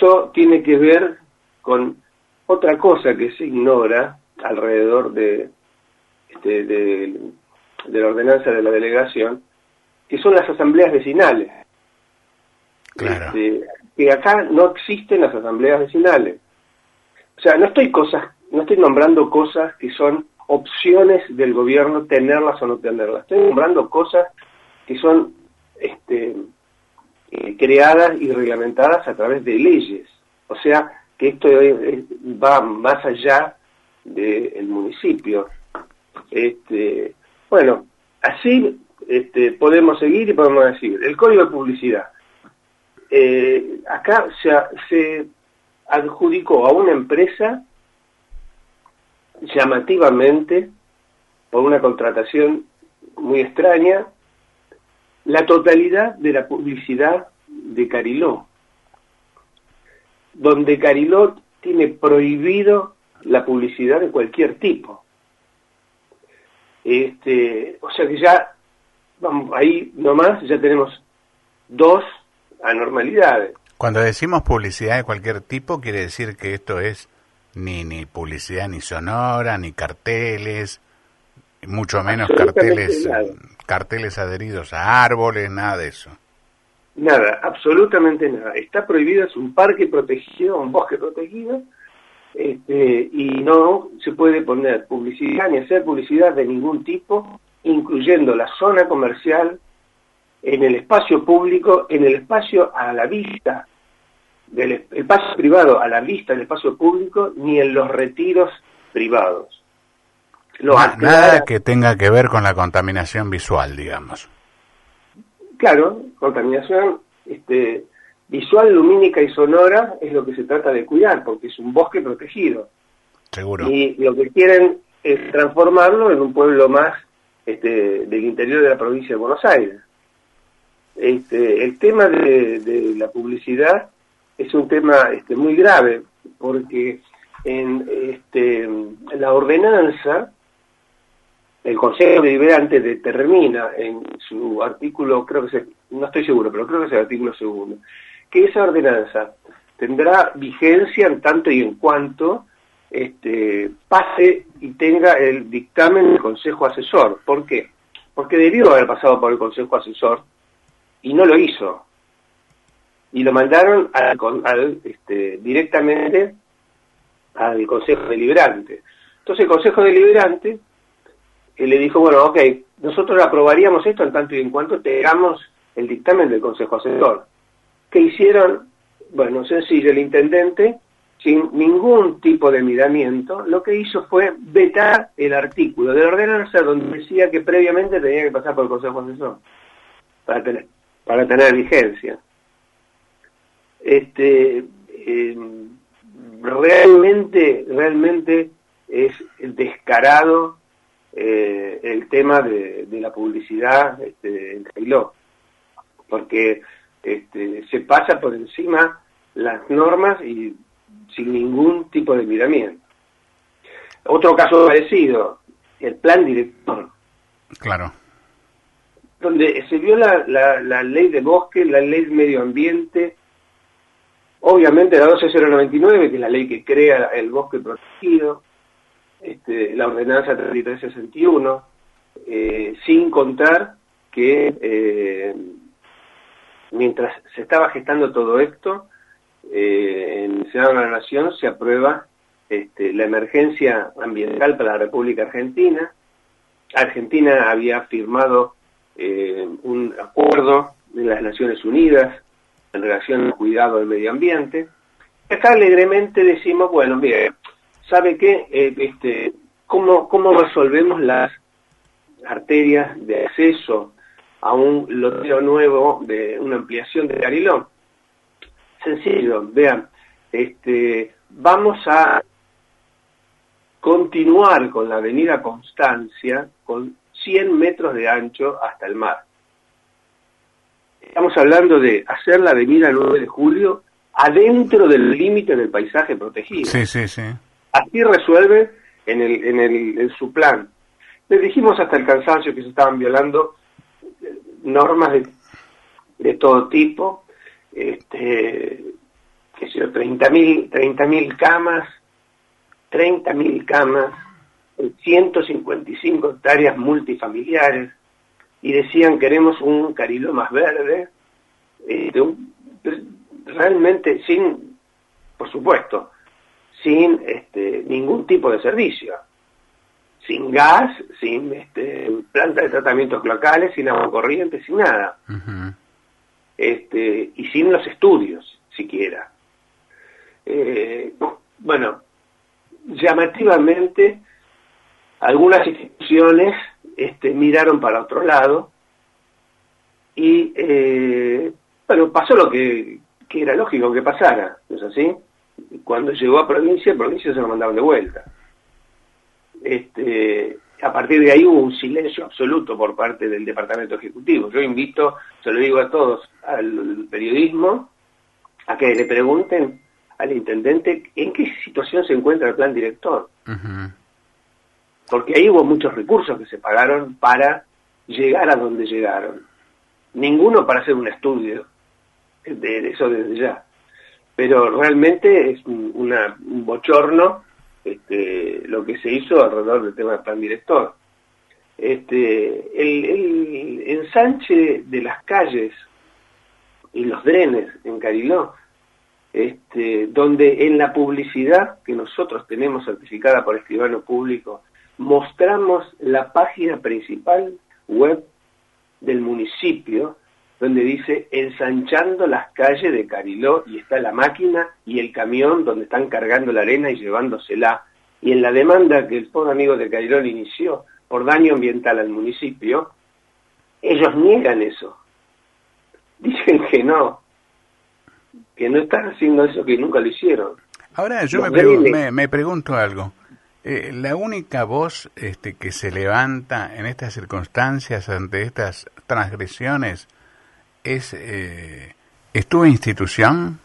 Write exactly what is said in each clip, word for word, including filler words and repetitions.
esto tiene que ver con otra cosa que se ignora alrededor de, este, de, de la ordenanza de la delegación, que son las asambleas vecinales. Claro. Este, que acá no existen las asambleas vecinales. O sea, no estoy cosas, no estoy nombrando cosas que son opciones del gobierno, tenerlas o no tenerlas. Estoy nombrando cosas que son este, eh, creadas y reglamentadas a través de leyes. O sea, que esto es, es, va más allá del municipio. Este, bueno, así este, podemos seguir y podemos decir, el Código de Publicidad. Eh, acá se, se adjudicó a una empresa llamativamente, por una contratación muy extraña, la totalidad de la publicidad de Cariló, donde Cariló tiene prohibido la publicidad de cualquier tipo. Este, o sea que ya, vamos, ahí nomás ya tenemos dos anormalidades. Cuando decimos publicidad de cualquier tipo, quiere decir que esto es ni ni publicidad ni sonora, ni carteles, mucho menos carteles nada. carteles adheridos a árboles, nada de eso. Nada, absolutamente nada. Está prohibido, es un parque protegido, un bosque protegido, este, y no se puede poner publicidad ni hacer publicidad de ningún tipo, incluyendo la zona comercial, en el espacio público, en el espacio a la vista, del el espacio privado a la vista del espacio público, ni en los retiros privados. Lo Na, nada que tenga que ver con la contaminación visual, digamos. Claro, contaminación este, visual, lumínica y sonora es lo que se trata de cuidar, porque es un bosque protegido. Seguro. Y lo que quieren es transformarlo en un pueblo más este, del interior de la provincia de Buenos Aires. Este, el tema de, de la publicidad es un tema este, muy grave, porque en, este, en la ordenanza, el Consejo Deliberante determina en su artículo, creo que se, no estoy seguro, pero creo que es el artículo segundo, que esa ordenanza tendrá vigencia en tanto y en cuanto este, pase y tenga el dictamen del Consejo Asesor. ¿Por qué? Porque debió haber pasado por el Consejo Asesor y no lo hizo. Y lo mandaron al, al, este, directamente al Consejo Deliberante. Entonces el Consejo Deliberante eh, le dijo, bueno, ok, nosotros aprobaríamos esto en tanto y en cuanto tengamos el dictamen del Consejo Asesor. ¿Qué hicieron? Bueno, sencillo, el intendente, sin ningún tipo de miramiento, lo que hizo fue vetar el artículo de la ordenanza donde decía que previamente tenía que pasar por el Consejo Asesor para tener, para tener vigencia. Este, eh, realmente, realmente es descarado eh, el tema de, de la publicidad este, en Cariló, porque este, se pasa por encima las normas y sin ningún tipo de miramiento. Otro caso parecido, el plan director. Claro. Donde se viola la, la ley de bosque, la ley de medio ambiente, obviamente la doce cero noventa y nueve, que es la ley que crea el bosque protegido, este, la ordenanza treinta y tres sesenta y uno, eh, sin contar que eh, mientras se estaba gestando todo esto, eh, en el Senado de la Nación se aprueba este, la emergencia ambiental para la República Argentina. Argentina había firmado eh, un acuerdo de las Naciones Unidas en relación al cuidado del medio ambiente. Acá alegremente decimos, bueno, bien, ¿sabe qué? Eh, este, ¿cómo, ¿Cómo resolvemos las arterias de acceso a un loteo nuevo de una ampliación de Cariló? Sencillo, vean, este, vamos a continuar con la avenida Constancia con cien metros de ancho hasta el mar. Estamos hablando de hacer la avenida nueve de julio adentro del límite del paisaje protegido. Sí, sí, sí. Así resuelve en, el, en, el, en su plan. Les dijimos hasta el cansancio que se estaban violando normas de, de todo tipo, este, que se treinta mil camas, treinta mil camas, ciento cincuenta y cinco hectáreas multifamiliares, y decían queremos un Cariló más verde, eh, un, realmente sin, por supuesto, sin este, ningún tipo de servicio, sin gas, sin este, planta de tratamientos locales, sin agua corriente, sin nada. Uh-huh. Este, y sin los estudios siquiera. Eh, bueno, llamativamente algunas instituciones este, miraron para otro lado y eh, bueno, pasó lo que, que era lógico que pasara, ¿no es así? Cuando llegó a provincia, provincia se lo mandaron de vuelta. Este, a partir de ahí hubo un silencio absoluto por parte del Departamento Ejecutivo. Yo invito, se lo digo a todos, al periodismo, a que le pregunten al intendente en qué situación se encuentra el plan director. Uh-huh. Porque ahí hubo muchos recursos que se pagaron para llegar a donde llegaron. Ninguno para hacer un estudio de eso desde ya. Pero realmente es un, una, un bochorno este, lo que se hizo alrededor del tema del plan director. Este, el, el ensanche de las calles y los drenes en Cariló, este, donde en la publicidad que nosotros tenemos certificada por escribano público, mostramos la página principal web del municipio, donde dice ensanchando las calles de Cariló, y está la máquina y el camión donde están cargando la arena y llevándosela. Y en la demanda que el pobre amigo de Cariló le inició por daño ambiental al municipio, ellos niegan eso. Dicen que no, que no están haciendo eso, que nunca lo hicieron. Ahora yo me, pregu- me, me pregunto algo. Eh, la única voz este, que se levanta en estas circunstancias ante estas transgresiones es eh, ¿es tu institución?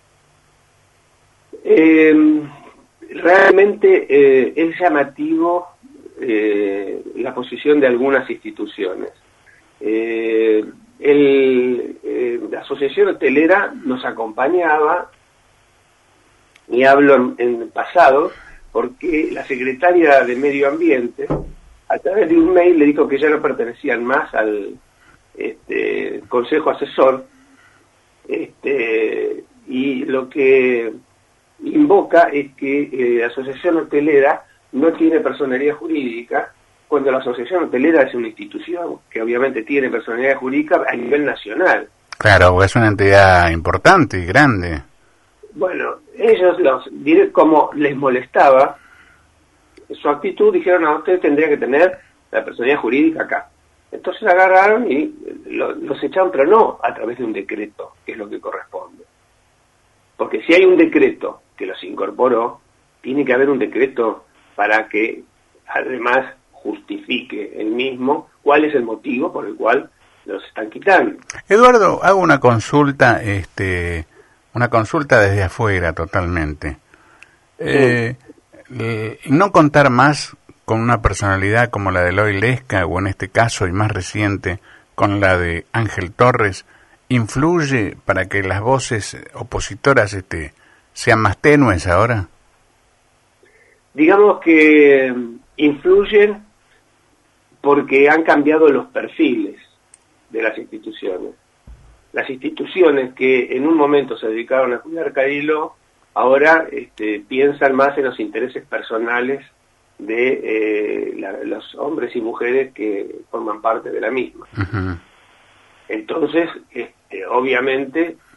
Eh, realmente eh, es llamativo eh, la posición de algunas instituciones. Eh, el, eh, la Asociación Hotelera nos acompañaba, y hablo en, en pasado, porque la secretaria de Medio Ambiente, a través de un mail, le dijo que ya no pertenecían más al este, Consejo Asesor, este, y lo que invoca es que eh, la Asociación Hotelera no tiene personería jurídica, cuando la Asociación Hotelera es una institución que obviamente tiene personería jurídica a nivel nacional. Claro, es una entidad importante y grande. Bueno, ellos, los como les molestaba su actitud, dijeron, a usted tendría que tener la personalidad jurídica acá. Entonces agarraron y lo, los echaron, pero no a través de un decreto, que es lo que corresponde. Porque si hay un decreto que los incorporó, tiene que haber un decreto para que además justifique el mismo cuál es el motivo por el cual los están quitando. Eduardo, hago una consulta, este... una consulta desde afuera totalmente. Eh, eh, no contar más con una personalidad como la de Eloy Lesca, o en este caso y más reciente con la de Ángel Torres, ¿influye para que las voces opositoras este, sean más tenues ahora? Digamos que influyen porque han cambiado los perfiles de las instituciones. Las instituciones que en un momento se dedicaron a cuidar Cariló, ahora este, piensan más en los intereses personales de eh, la, los hombres y mujeres que forman parte de la misma. Uh-huh. Entonces, este, obviamente,